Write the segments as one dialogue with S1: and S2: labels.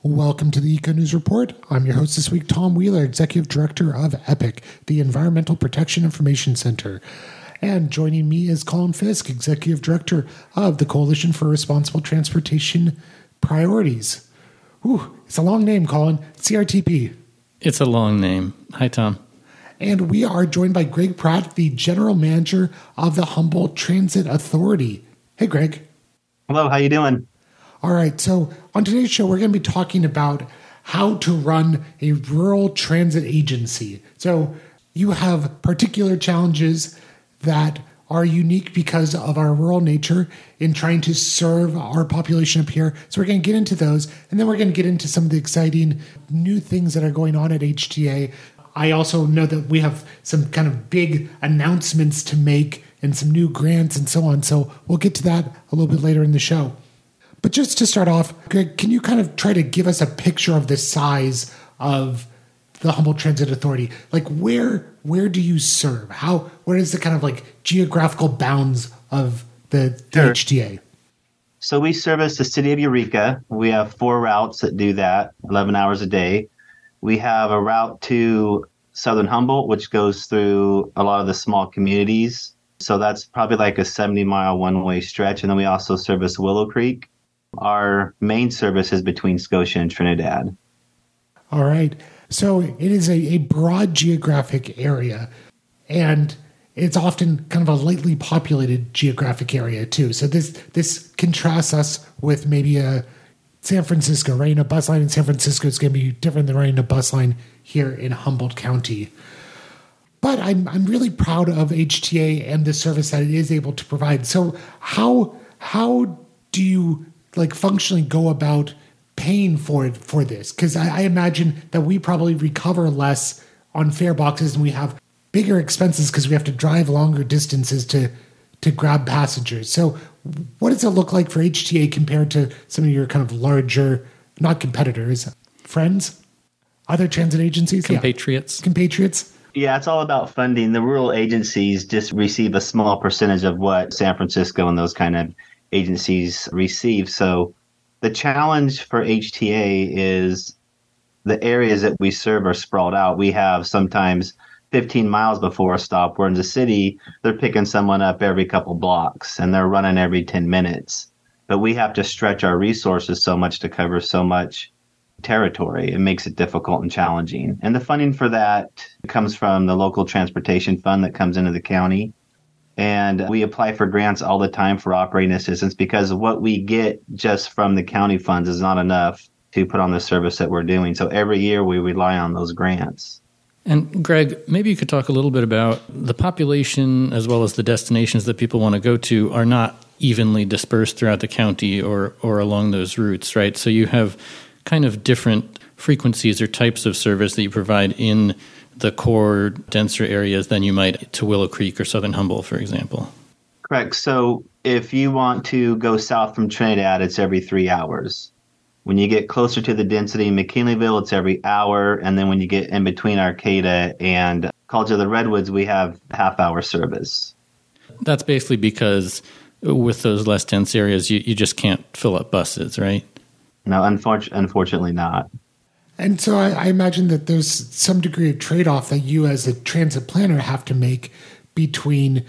S1: Welcome to the Eco News Report. I'm your host this week, Tom Wheeler, Executive Director of EPIC, the Environmental Protection Information Center. And joining me is Colin Fisk, Executive Director of the Coalition for Responsible Transportation Priorities. Ooh, it's a long name, Colin. CRTP.
S2: It's a long name. Hi, Tom.
S1: And we are joined by Greg Pratt, the General Manager of the Humboldt Transit Authority. Hey, Greg.
S3: Hello, how you doing?
S1: All right, so on today's show, we're going to be talking about how to run a rural transit agency. So you have particular challenges that are unique because of our rural nature in trying to serve our population up here. So we're going to get into those, and then we're going to get into some of the exciting new things that are going on at HTA. I also know that we have some kind of big announcements to make and some new grants and so on. So we'll get to that a little bit later in the show. But just to start off, Greg, can you kind of try to give us a picture of the size of the Humboldt Transit Authority? Like where do you serve? Where is the kind of like geographical bounds of the HTA?
S3: So we service the city of Eureka. We have 4 routes that do that, 11 hours a day. We have a route to Southern Humboldt, which goes through a lot of the small communities. So that's probably like a 70-mile one-way stretch. And then we also service Willow Creek. Our main service is between Scotia and Trinidad.
S1: All right. So it is a broad geographic area, and it's often kind of a lightly populated geographic area too. So this contrasts us with maybe a San Francisco. Running a bus line in San Francisco is going to be different than running a bus line here in Humboldt County. But I'm really proud of HTA and the service that it is able to provide. So how do you functionally go about paying for this? Because I imagine that we probably recover less on fare boxes and we have bigger expenses because we have to drive longer distances to grab passengers. So what does it look like for HTA compared to some of your kind of larger, not competitors, friends, other transit agencies?
S2: Compatriots.
S1: Yeah. Compatriots.
S3: Yeah, it's all about funding. The rural agencies just receive a small percentage of what San Francisco and those kind of agencies receive. So the challenge for HTA is the areas that we serve are sprawled out. We have sometimes 15 miles before a stop, where in the city, they're picking someone up every couple blocks and they're running every 10 minutes. But we have to stretch our resources so much to cover so much territory. It makes it difficult and challenging. And the funding for that comes from the local transportation fund that comes into the county. And we apply for grants all the time for operating assistance because what we get just from the county funds is not enough to put on the service that we're doing. So every year we rely on those grants.
S2: And Greg, maybe you could talk a little bit about the population as well as the destinations that people want to go to are not evenly dispersed throughout the county or along those routes, right? So you have kind of different frequencies or types of service that you provide in the core denser areas than you might to Willow Creek or Southern Humboldt, for example.
S3: Correct. So if you want to go south from Trinidad, it's every 3 hours. When you get closer to the density in McKinleyville, it's every hour. And then when you get in between Arcata and College of the Redwoods, we have half-hour service.
S2: That's basically because with those less dense areas, you just can't fill up buses, right?
S3: No, unfortunately not.
S1: And so I imagine that there's some degree of trade-off that you as a transit planner have to make between,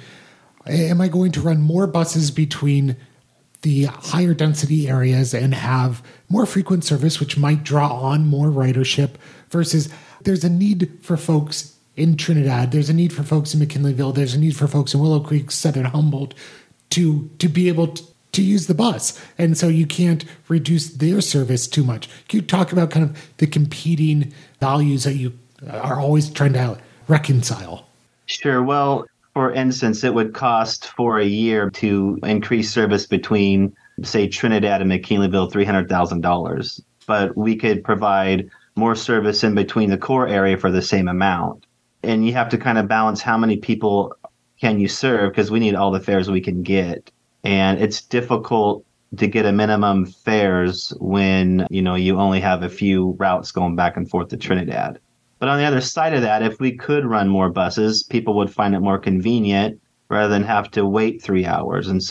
S1: am I going to run more buses between the higher density areas and have more frequent service, which might draw on more ridership, versus there's a need for folks in Trinidad, there's a need for folks in McKinleyville, there's a need for folks in Willow Creek, Southern Humboldt to be able to use the bus. And so you can't reduce their service too much. Can you talk about kind of the competing values that you are always trying to reconcile?
S3: Sure. Well, for instance, it would cost for a year to increase service between, say, Trinidad and McKinleyville, $300,000. But we could provide more service in between the core area for the same amount. And you have to kind of balance how many people can you serve, because we need all the fares we can get. And it's difficult to get a minimum fares when, you only have a few routes going back and forth to Trinidad. But on the other side of that, if we could run more buses, people would find it more convenient rather than have to wait 3 hours. And so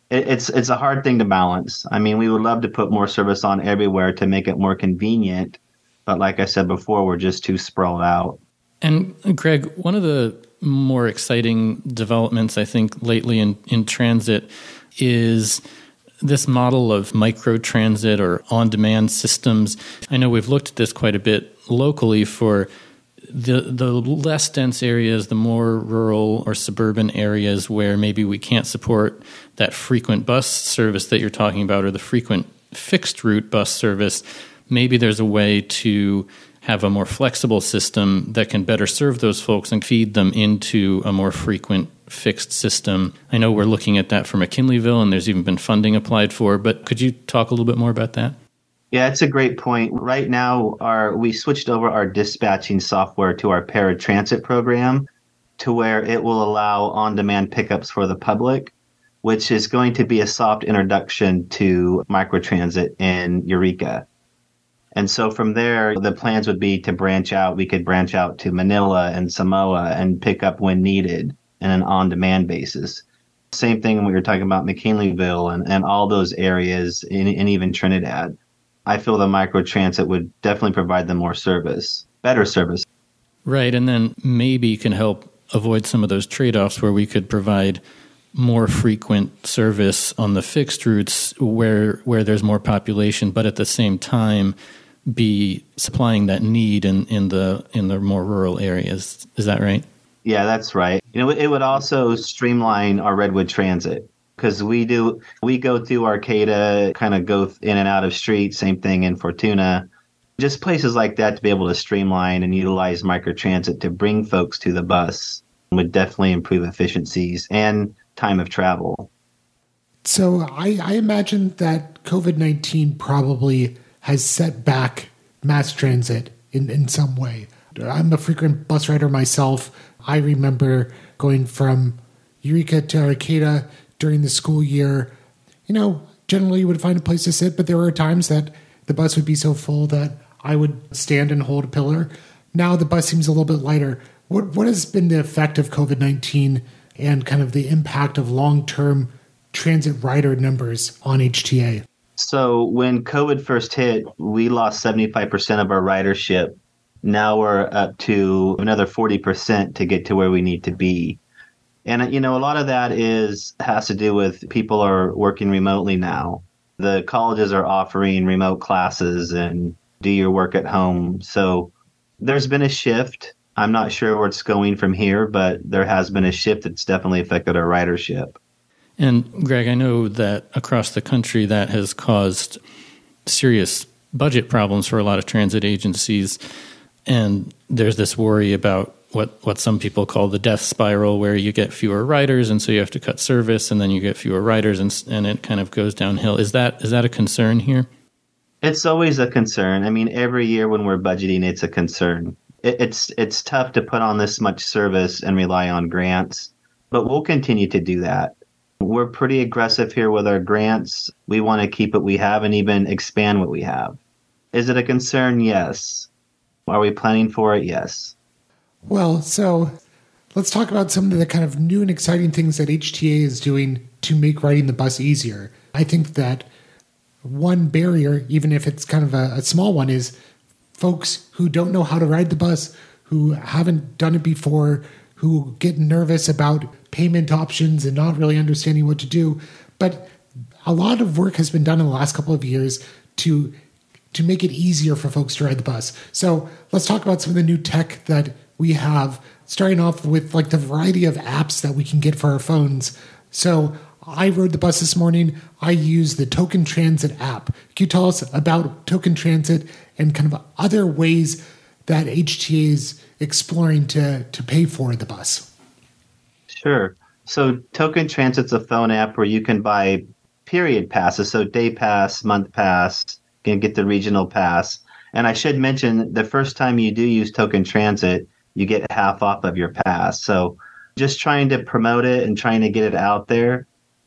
S3: it's a hard thing to balance. I mean, we would love to put more service on everywhere to make it more convenient, but like I said before, we're just too sprawled out.
S2: And Greg, one of the more exciting developments, I think, lately in transit is this model of microtransit or on-demand systems. I know we've looked at this quite a bit locally for the less dense areas, the more rural or suburban areas where maybe we can't support that frequent bus service that you're talking about, or the frequent fixed route bus service. Maybe there's a way to have a more flexible system that can better serve those folks and feed them into a more frequent fixed system. I know we're looking at that for McKinleyville, and there's even been funding applied for, but could you talk a little bit more about that?
S3: Yeah, it's a great point. Right now, we switched over our dispatching software to our paratransit program to where it will allow on-demand pickups for the public, which is going to be a soft introduction to microtransit in Eureka. And so from there, the plans would be to branch out. We could branch out to Manila and Samoa and pick up when needed in an on-demand basis. Same thing when we were talking about McKinleyville and all those areas, and even Trinidad. I feel the microtransit would definitely provide them more service, better service.
S2: Right, and then maybe can help avoid some of those trade-offs where we could provide more frequent service on the fixed routes where there's more population, but at the same time be supplying that need in the more rural areas. Is that right?
S3: Yeah, that's right. It would also streamline our Redwood Transit, because we go through Arcata, kind of go in and out of streets, same thing in Fortuna, just places like that to be able to streamline and utilize microtransit to bring folks to the bus would definitely improve efficiencies and time of travel.
S1: So I imagine that COVID-19 probably has set back mass transit in some way. I'm a frequent bus rider myself. I remember going from Eureka to Arcata during the school year. Generally you would find a place to sit, but there were times that the bus would be so full that I would stand and hold a pillar. Now the bus seems a little bit lighter. What has been the effect of COVID-19 and kind of the impact of long-term transit rider numbers on HTA?
S3: So when COVID first hit, we lost 75% of our ridership. Now we're up to another 40% to get to where we need to be. And, a lot of that has to do with people are working remotely now. The colleges are offering remote classes and do your work at home. So there's been a shift. I'm not sure where it's going from here, but there has been a shift that's definitely affected our ridership.
S2: And Greg, I know that across the country that has caused serious budget problems for a lot of transit agencies. And there's this worry about what some people call the death spiral, where you get fewer riders, and so you have to cut service, and then you get fewer riders, and it kind of goes downhill. Is that a concern here?
S3: It's always a concern. I mean, every year when we're budgeting, it's a concern. It's tough to put on this much service and rely on grants, but we'll continue to do that. We're pretty aggressive here with our grants. We want to keep what we have and even expand what we have. Is it a concern? Yes. Are we planning for it? Yes.
S1: Well, so let's talk about some of the kind of new and exciting things that HTA is doing to make riding the bus easier. I think that one barrier, even if it's kind of a small one, is folks who don't know how to ride the bus, who haven't done it before, who get nervous about payment options and not really understanding what to do. But a lot of work has been done in the last couple of years to make it easier for folks to ride the bus. So let's talk about some of the new tech that we have, starting off with like the variety of apps that we can get for our phones. So I rode the bus this morning. I used the Token Transit app. Can you tell us about Token Transit and kind of other ways that HTA is exploring to pay for the bus?
S3: Sure. So Token Transit's a phone app where you can buy period passes, so day pass, month pass, you can get the regional pass. And I should mention, the first time you do use Token Transit, you get half off of your pass. So just trying to promote it and trying to get it out there.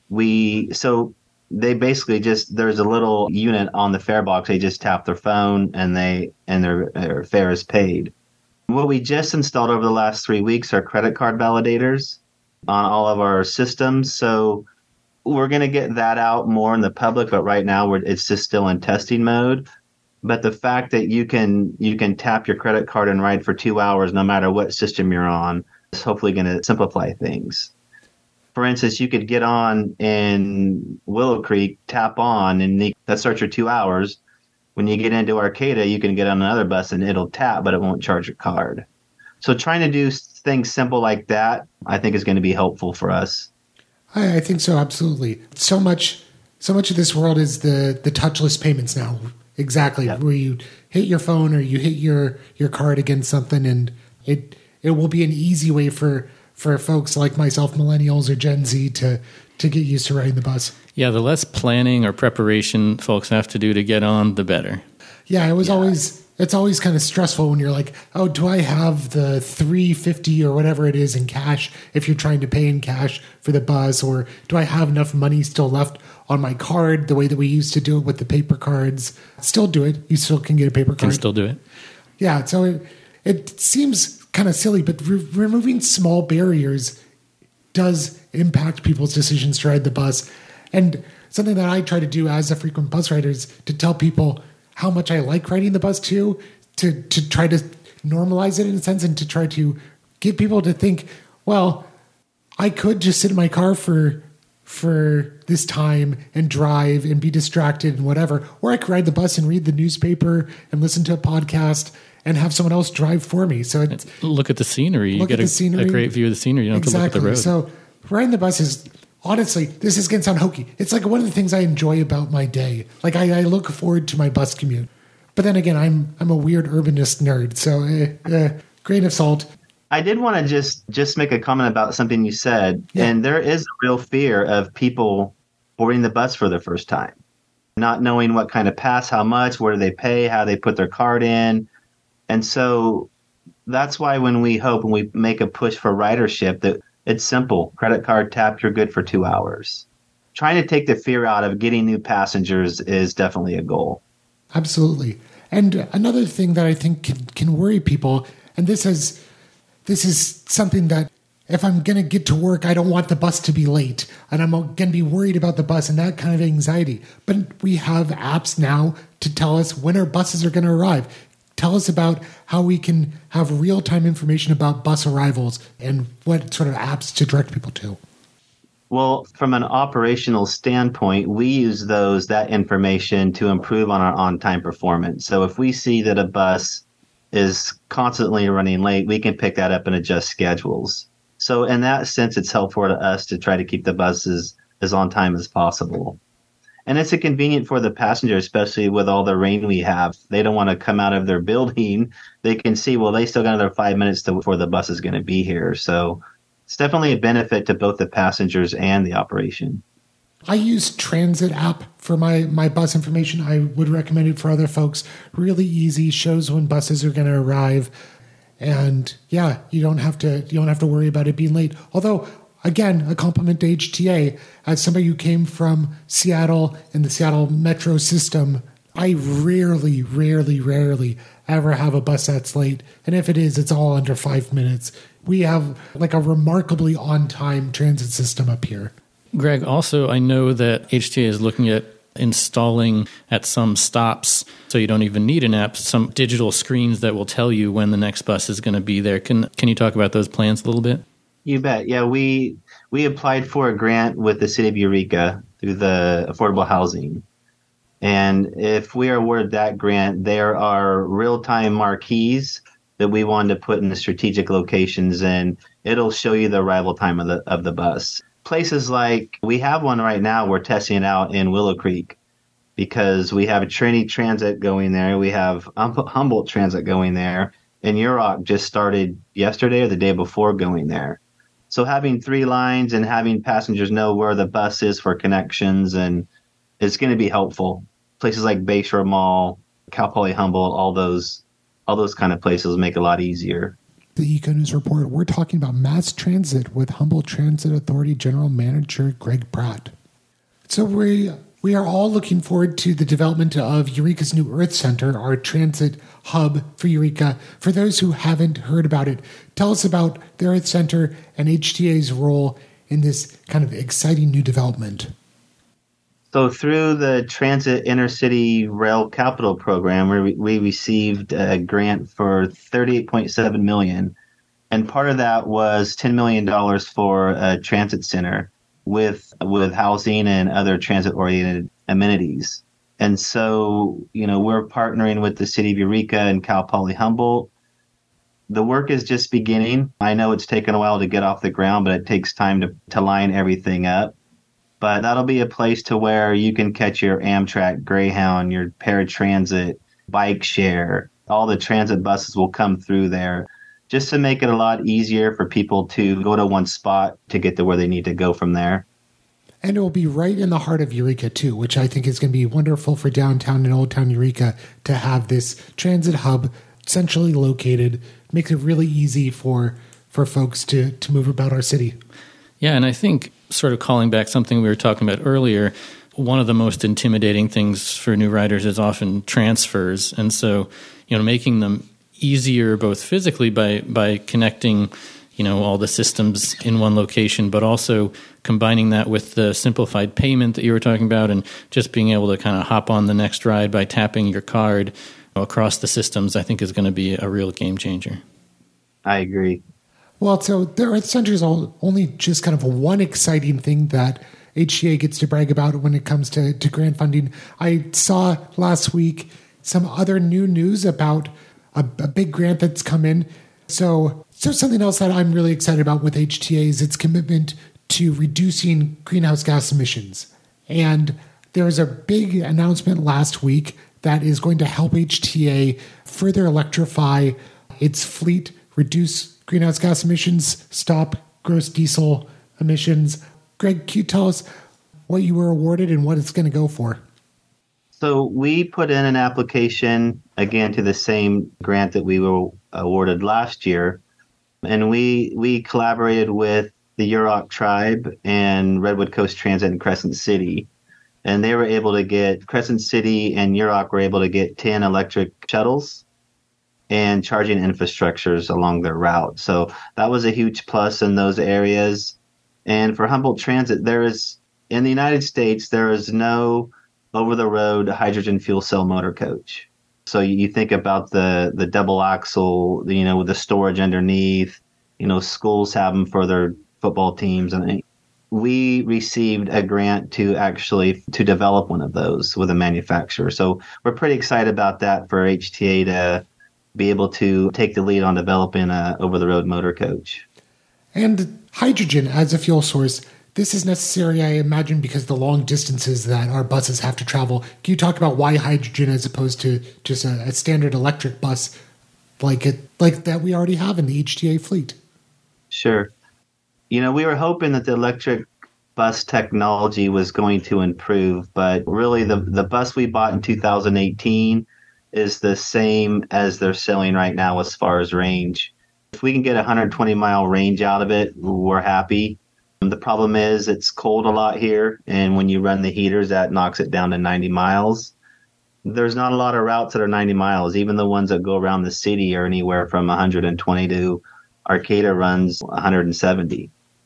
S3: So they basically there's a little unit on the fare box. They just tap their phone and their fare is paid. What we just installed over the last 3 weeks are credit card validators on all of our systems. So we're going to get that out more in the public, but right now it's just still in testing mode. But the fact that you can tap your credit card and ride for 2 hours no matter what system you're on is hopefully going to simplify things. For instance, you could get on in Willow Creek, tap on, and that starts your 2 hours. When you get into Arcata, you can get on another bus and it'll tap, but it won't charge your card. So trying to do things simple like that, I think, is going to be helpful for us.
S1: I think so, absolutely. So much of this world is the touchless payments now. Exactly. Yep. Where you hit your phone or you hit your card against something, and it will be an easy way for folks like myself, millennials or Gen Z, to get used to riding the bus.
S2: Yeah, the less planning or preparation folks have to do to get on, the better.
S1: Yeah, it's always kind of stressful when you're like, oh, do I have the $3.50 or whatever it is in cash if you're trying to pay in cash for the bus, or do I have enough money still left on my card the way that we used to do it with the paper cards? Still do it. You still can get a paper card.
S2: Can still do it.
S1: Yeah, so it seems kind of silly, but removing small barriers does impact people's decisions to ride the bus. And something that I try to do as a frequent bus rider is to tell people how much I like riding the bus too, to try to normalize it in a sense, and to try to get people to think, well, I could just sit in my car for this time and drive and be distracted and whatever, or I could ride the bus and read the newspaper and listen to a podcast and have someone else drive for me. So
S2: look at the scenery. You get a great view of the scenery. You don't have to look at the road. So riding the bus is, honestly, this is going to sound hokey. It's like one of the things I enjoy about my day. Like I look forward to my bus commute. But then again, I'm a weird urbanist nerd. So grain of salt.
S3: I did want to just make a comment about something you said. Yeah. And there is a real fear of people boarding the bus for the first time, not knowing what kind of pass, how much, where do they pay, how they put their card in. And so that's why when we make a push for ridership, that it's simple. Credit card tap, you're good for 2 hours. Trying to take the fear out of getting new passengers is definitely a goal. Absolutely.
S1: And another thing that I think can worry people, and this is something that if I'm going to get to work, I don't want the bus to be late, and I'm going to be worried about the bus and that kind of anxiety. But we have apps now to tell us when our buses are going to arrive. Tell us about how we can have real-time information about bus arrivals and what sort of apps to direct people to.
S3: Well, from an operational standpoint, we use that information to improve on our on-time performance. So if we see that a bus is constantly running late, we can pick that up and adjust schedules. So in that sense, it's helpful to us to try to keep the buses as on time as possible. And it's convenient for the passenger, especially with all the rain we have. They don't want to come out of their building. They can see, well, they still got another 5 minutes before the bus is going to be here. So it's definitely a benefit to both the passengers and the operation.
S1: I use Transit app for my bus information. I would recommend it for other folks. Really easy, shows when buses are going to arrive. And yeah, you don't have to worry about it being late. Although, again, a compliment to HTA. As somebody who came from Seattle and the Seattle metro system, I rarely ever have a bus that's late. And if it is, it's all under 5 minutes. We have like a remarkably on-time transit system up here.
S2: Greg, also, I know that HTA is looking at installing at some stops, so you don't even need an app, some digital screens that will tell you when the next bus is going to be there. Can you talk about those plans a little bit?
S3: You bet. Yeah, we applied for a grant with the City of Eureka through the affordable housing. And if we are awarded that grant, there are real-time marquees that we want to put in the strategic locations, and it'll show you the arrival time of the bus. Places like, we have one right now, we're testing it out in Willow Creek because we have a Trinity Transit going there. We have Humboldt Transit going there, and Yurok just started yesterday or the day before going there. So having 3 lines and having passengers know where the bus is for connections, and it's going to be helpful. Places like Bayshore Mall, Cal Poly Humboldt, all those kind of places make it a lot easier.
S1: The Eco News Report, we're talking about mass transit with Humboldt Transit Authority General Manager Greg Pratt. So we are all looking forward to the development of Eureka's new Earth Center, our transit hub for Eureka. For those who haven't heard about it, tell us about the Earth Center and HTA's role in this kind of exciting new development?
S3: So through the Transit Intercity Rail Capital Program, we received a grant for $38.7 million. And part of that was $10 million for a transit center with housing and other transit-oriented amenities. And so, we're partnering with the City of Eureka and Cal Poly Humboldt. The work is just beginning. I know it's taken a while to get off the ground, but it takes time to line everything up. But that'll be a place to where you can catch your Amtrak, Greyhound, your paratransit, bike share. All the transit buses will come through there just to make it a lot easier for people to go to one spot to get to where they need to go from there.
S1: And it will be right in the heart of Eureka, too, which I think is going to be wonderful for downtown and Old Town Eureka to have this transit hub centrally located. Makes it really easy for folks to move about our city.
S2: Yeah, and I think sort of calling back something we were talking about earlier, one of the most intimidating things for new riders is often transfers. And so, making them easier both physically by connecting, all the systems in one location, but also combining that with the simplified payment that you were talking about and just being able to kind of hop on the next ride by tapping your card across the systems, I think is going to be a real game changer.
S3: I agree.
S1: Well, so the Earth Center is only just kind of one exciting thing that HTA gets to brag about when it comes to grant funding. I saw last week some other new news about a big grant that's come in. So something else that I'm really excited about with HTA is its commitment to reducing greenhouse gas emissions. And there was a big announcement last week that is going to help HTA further electrify its fleet, reduce greenhouse gas emissions, stop gross diesel emissions. Greg, can you tell us what you were awarded and what it's going to go for?
S3: So we put in an application, again, to the same grant that we were awarded last year. And we collaborated with the Yurok Tribe and Redwood Coast Transit and Crescent City. And they were able to get, Crescent City and Yurok were able to get 10 electric shuttles and charging infrastructures along their route. So that was a huge plus in those areas. And for Humboldt Transit, in the United States, there is no over-the-road hydrogen fuel cell motor coach. So you think about the double axle, with the storage underneath. Schools have them for their football teams, and we received a grant to develop one of those with a manufacturer. So we're pretty excited about that for HTA to be able to take the lead on developing a over-the-road motor coach.
S1: And hydrogen as a fuel source. This is necessary, I imagine, because the long distances that our buses have to travel. Can you talk about why hydrogen as opposed to just a standard electric bus like that we already have in the HTA fleet?
S3: Sure. We were hoping that the electric bus technology was going to improve, but really the bus we bought in 2018 is the same as they're selling right now as far as range. If we can get a 120-mile range out of it, we're happy. The problem is it's cold a lot here, and when you run the heaters, that knocks it down to 90 miles. There's not a lot of routes that are 90 miles. Even the ones that go around the city are anywhere from 120 to Arcata runs 170.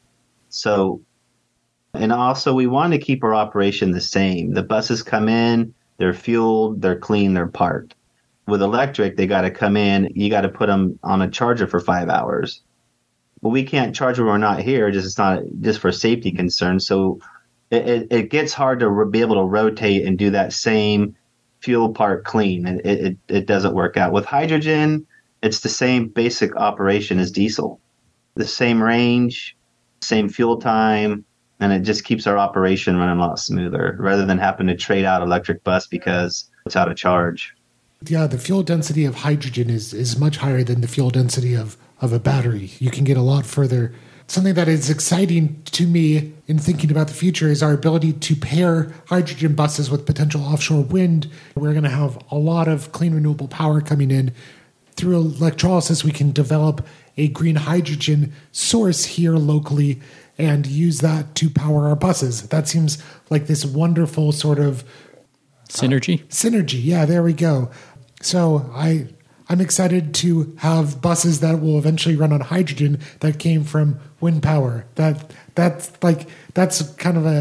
S3: So, and also we want to keep our operation the same. The buses come in, they're fueled, they're clean, they're parked. With electric, they got to come in, you got to put them on a charger for 5 hours. Well, we can't charge when we're not here. It's not just for safety concerns. So it gets hard to be able to rotate and do that same fuel part clean. It doesn't work out. With hydrogen, it's the same basic operation as diesel. The same range, same fuel time, and it just keeps our operation running a lot smoother rather than having to trade out electric bus because it's out of charge.
S1: Yeah, the fuel density of hydrogen is much higher than the fuel density of a battery. You can get a lot further. Something that is exciting to me in thinking about the future is our ability to pair hydrogen buses with potential offshore wind. We're going to have a lot of clean renewable power coming in. Through electrolysis, we can develop a green hydrogen source here locally and use that to power our buses. That seems like this wonderful sort of
S2: synergy.
S1: Synergy, yeah, there we go. So I'm excited to have buses that will eventually run on hydrogen that came from wind power. That's kind of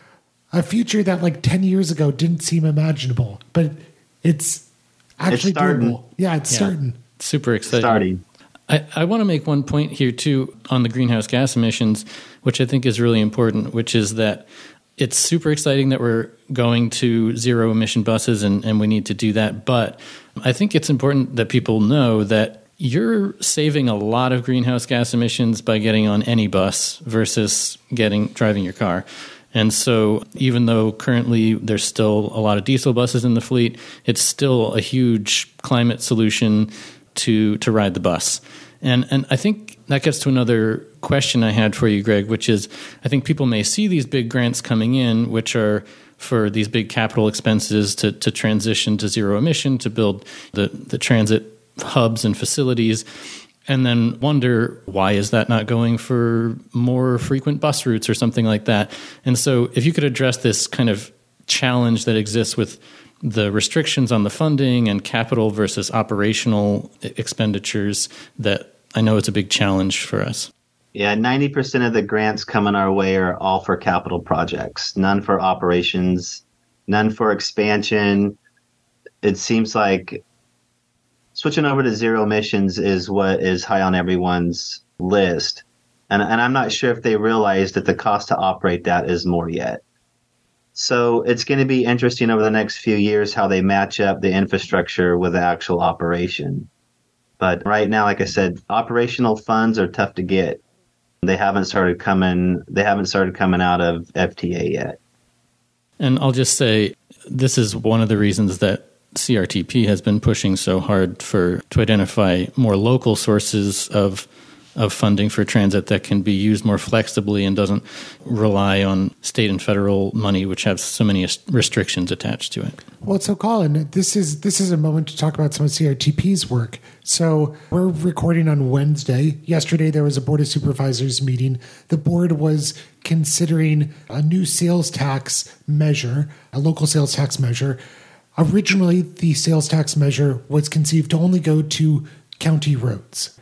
S1: a future that like 10 years ago didn't seem imaginable, but it's actually doable. Yeah, it's starting.
S2: Super exciting. I want to make one point here too on the greenhouse gas emissions, which I think is really important, which is that it's super exciting that we're going to zero emission buses and we need to do that. But I think it's important that people know that you're saving a lot of greenhouse gas emissions by getting on any bus versus driving your car. And so even though currently there's still a lot of diesel buses in the fleet, it's still a huge climate solution to ride the bus. And I think that gets to another question I had for you, Greg, which is I think people may see these big grants coming in, which are for these big capital expenses to transition to zero emission, to build the transit hubs and facilities, and then wonder, why is that not going for more frequent bus routes or something like that? And so if you could address this kind of challenge that exists with the restrictions on the funding and capital versus operational expenditures, that I know it's a big challenge for us.
S3: Yeah, 90% of the grants coming our way are all for capital projects, none for operations, none for expansion. It seems like switching over to zero emissions is what is high on everyone's list. And I'm not sure if they realize that the cost to operate that is more yet. So it's going to be interesting over the next few years how they match up the infrastructure with the actual operation. But right now, like I said, operational funds are tough to get. They haven't started coming out of FTA yet.
S2: And I'll just say this is one of the reasons that CRTP has been pushing so hard to identify more local sources of funding for transit that can be used more flexibly and doesn't rely on state and federal money, which have so many restrictions attached to it.
S1: Well, so Colin, this is a moment to talk about some of CRTP's work. So we're recording on Wednesday. Yesterday, there was a Board of Supervisors meeting. The board was considering a new sales tax measure, a local sales tax measure. Originally, the sales tax measure was conceived to only go to county roads.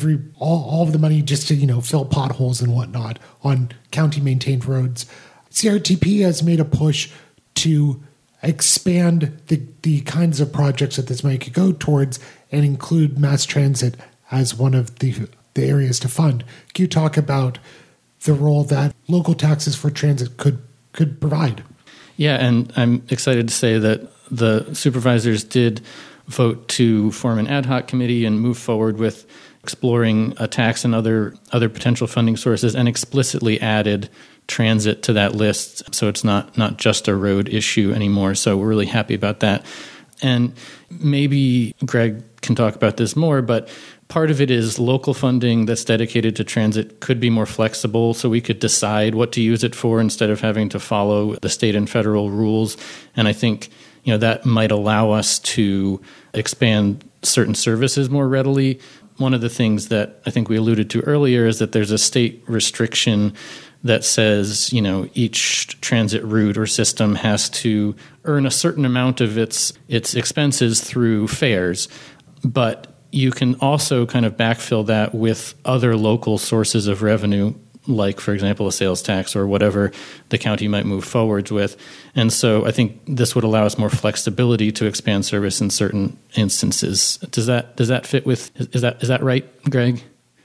S1: All of the money just to fill potholes and whatnot on county maintained roads. CRTP has made a push to expand the kinds of projects that this money could go towards and include mass transit as one of the areas to fund. Can you talk about the role that local taxes for transit could provide?
S2: Yeah, and I'm excited to say that the supervisors did vote to form an ad hoc committee and move forward with exploring a tax and other potential funding sources, and explicitly added transit to that list. So it's not just a road issue anymore. So we're really happy about that. And maybe Greg can talk about this more, but part of it is local funding that's dedicated to transit could be more flexible, so we could decide what to use it for instead of having to follow the state and federal rules. And I think that might allow us to expand certain services more readily. One of the things that I think we alluded to earlier is that there's a state restriction that says, each transit route or system has to earn a certain amount of its expenses through fares. But you can also kind of backfill that with other local sources of revenue, like, for example, a sales tax or whatever the county might move forwards with. And so I think this would allow us more flexibility to expand service in certain instances. Does that fit with, is that right, Greg?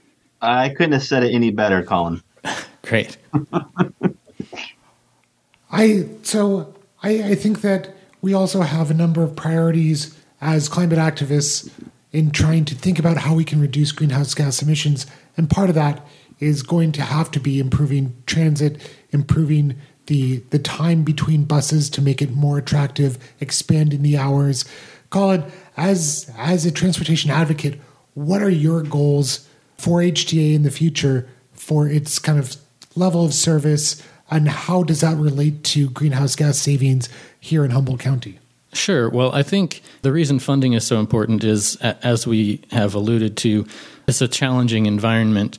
S3: I couldn't have said it any better, Colin.
S2: Great.
S1: I think that we also have a number of priorities as climate activists in trying to think about how we can reduce greenhouse gas emissions. And part of that is going to have to be improving transit, improving the time between buses to make it more attractive, expanding the hours. Colin, as a transportation advocate, what are your goals for HTA in the future for its kind of level of service, and how does that relate to greenhouse gas savings here in Humboldt County?
S2: Sure. Well, I think the reason funding is so important is, as we have alluded to, it's a challenging environment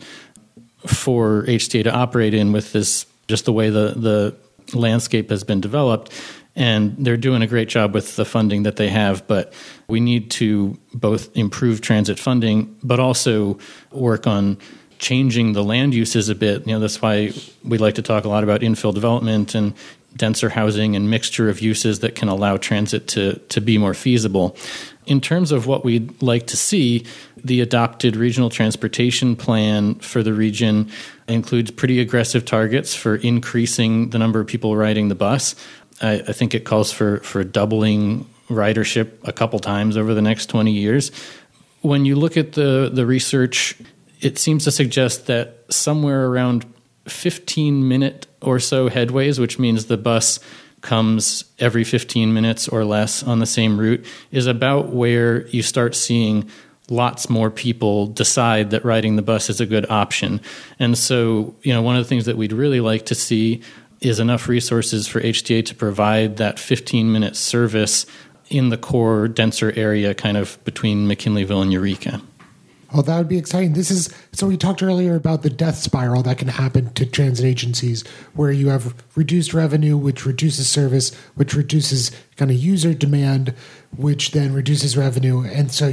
S2: for HTA to operate in with this, just the way the landscape has been developed. And they're doing a great job with the funding that they have, but we need to both improve transit funding, but also work on changing the land uses a bit. That's why we like to talk a lot about infill development and denser housing and mixture of uses that can allow transit to be more feasible. In terms of what we'd like to see, the adopted regional transportation plan for the region includes pretty aggressive targets for increasing the number of people riding the bus. I think it calls for doubling ridership a couple times over the next 20 years. When you look at the research, it seems to suggest that somewhere around 15-minute or so headways, which means the bus comes every 15 minutes or less on the same route, is about where you start seeing lots more people decide that riding the bus is a good option. And so, one of the things that we'd really like to see is enough resources for HTA to provide that 15-minute service in the core, denser area kind of between McKinleyville and Eureka.
S1: Well, that would be exciting. So we talked earlier about the death spiral that can happen to transit agencies where you have reduced revenue, which reduces service, which reduces kind of user demand, which then reduces revenue. And so,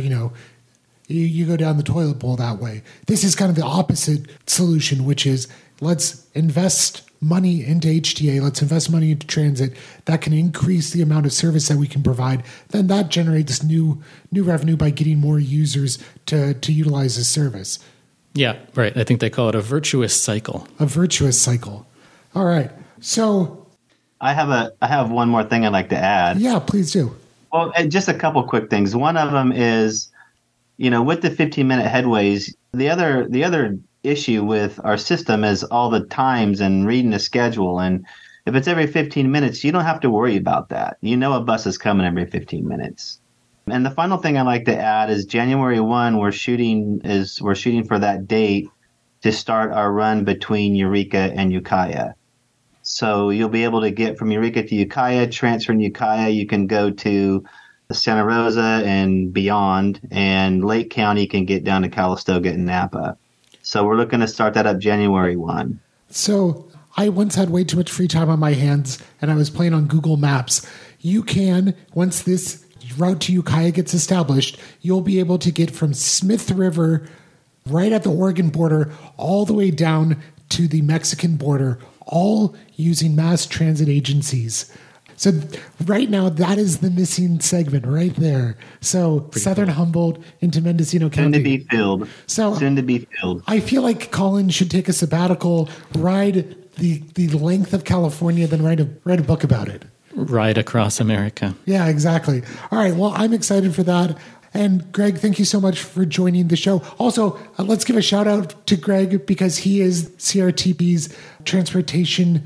S1: you go down the toilet bowl that way. This is kind of the opposite solution, which is let's invest money into HTA, let's invest money into transit. That can increase the amount of service that we can provide. Then that generates new revenue by getting more users to utilize the service.
S2: Yeah, right. I think they call it a virtuous cycle.
S1: A virtuous cycle. All right. So
S3: I have one more thing I'd like to add.
S1: Yeah, please do.
S3: Well, just a couple quick things. One of them is, with the 15-minute headways, the other issue with our system is all the times and reading the schedule. And if it's every 15 minutes, you don't have to worry about that. A bus is coming every 15 minutes. And the final thing I'd like to add is January 1, we're shooting for that date to start our run between Eureka and Ukiah. So you'll be able to get from Eureka to Ukiah, transfer in Ukiah. You can go to Santa Rosa and beyond, and Lake County can get down to Calistoga and Napa. So we're looking to start that up January 1.
S1: So I once had way too much free time on my hands, and I was playing on Google Maps. You can, once this route to Ukiah gets established, you'll be able to get from Smith River right at the Oregon border all the way down to the Mexican border, all using mass transit agencies. So right now, that is the missing segment right there. So pretty Southern cool. Humboldt into Mendocino County.
S3: Soon to be filled. Soon to be filled.
S1: I feel like Colin should take a sabbatical, ride the length of California, then write a book about it.
S2: Ride across America.
S1: Yeah, exactly. All right. Well, I'm excited for that. And Greg, thank you so much for joining the show. Also, let's give a shout out to Greg because he is CRTP's transportation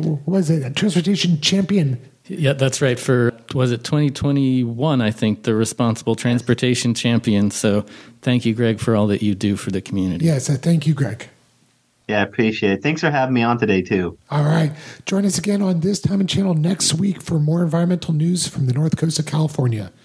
S1: champion.
S2: Yeah, that's right. Was it 2021, I think, the Responsible Transportation Champion. So thank you, Greg, for all that you do for the community.
S1: Yes, thank you, Greg.
S3: Yeah, I appreciate it. Thanks for having me on today, too.
S1: All right. Join us again on This Time and Channel next week for more environmental news from the North Coast of California.